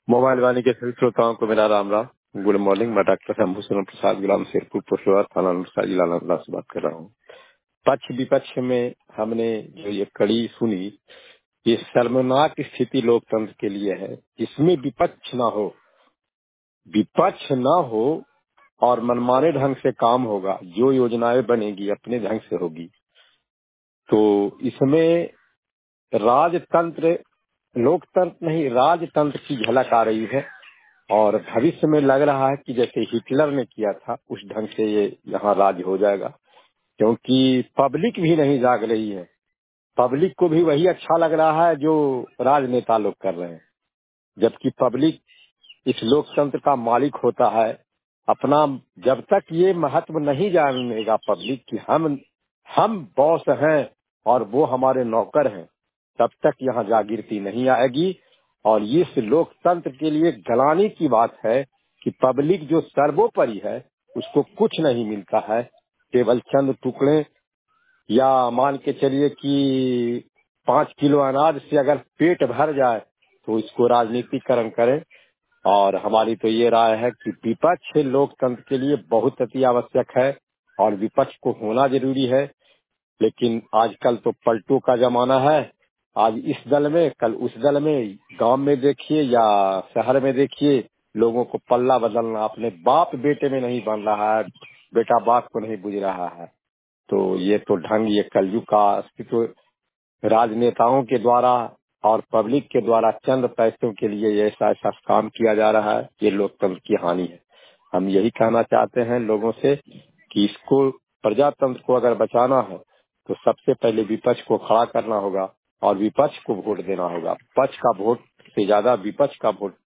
Mobile वाणी के सभी श्रोताओं को मेरा राम राम। Good morning. मैं डॉक्टर शंभूशरण प्रसाद गुलाम शेरपुर पोशवार थाना नरसा जिला नालंदा से बात कर रहा हूँ। पक्ष विपक्ष में हमने जो ये कड़ी सुनी, ये शर्मनाक स्थिति लोकतंत्र के लिए है। इसमें विपक्ष ना हो, विपक्ष ना हो और मनमाने ढंग से काम होगा, जो योजनाएं बनेगी अपने ढंग से होगी। तो इसमें राजतंत्र, लोकतंत्र नहीं राजतंत्र की झलक आ रही है। और भविष्य में लग रहा है कि जैसे हिटलर ने किया था उस ढंग से ये यहाँ राज हो जाएगा, क्योंकि पब्लिक भी नहीं जाग रही है। पब्लिक को भी वही अच्छा लग रहा है जो राजनेता लोग कर रहे हैं, जबकि पब्लिक इस लोकतंत्र का मालिक होता है। अपना जब तक ये महत्व नहीं जानेगा पब्लिक कि हम बॉस हैं और वो हमारे नौकर हैं, तब तक यहाँ जागृति नहीं आएगी। और ये इस लोकतंत्र के लिए गलानी की बात है कि पब्लिक जो सर्वोपरि है उसको कुछ नहीं मिलता है, केवल चंद टुकड़े, या मान के चलिए कि 5 किलो अनाज से अगर पेट भर जाए तो इसको राजनीतिकरण करें। और हमारी तो ये राय है कि विपक्ष लोकतंत्र के लिए बहुत अति आवश्यक है और विपक्ष को होना जरूरी है। लेकिन आजकल तो पलटों का जमाना है, आज इस दल में कल उस दल में। गांव में देखिए या शहर में देखिए, लोगों को पल्ला बदलना अपने बाप बेटे में नहीं बन रहा है, बेटा बाप को नहीं बुझ रहा है। तो ये तो ढंग, ये कलयुग का अस्तित्व राजनेताओं के द्वारा और पब्लिक के द्वारा चंद पैसों के लिए ये ऐसा ऐसा काम किया जा रहा है। ये लोकतंत्र की हानि है। हम यही कहना चाहते हैं लोगों से कि इसको, प्रजातंत्र को अगर बचाना है तो सबसे पहले विपक्ष को खड़ा करना होगा और विपक्ष को वोट देना होगा। पक्ष का वोट से ज्यादा विपक्ष का वोट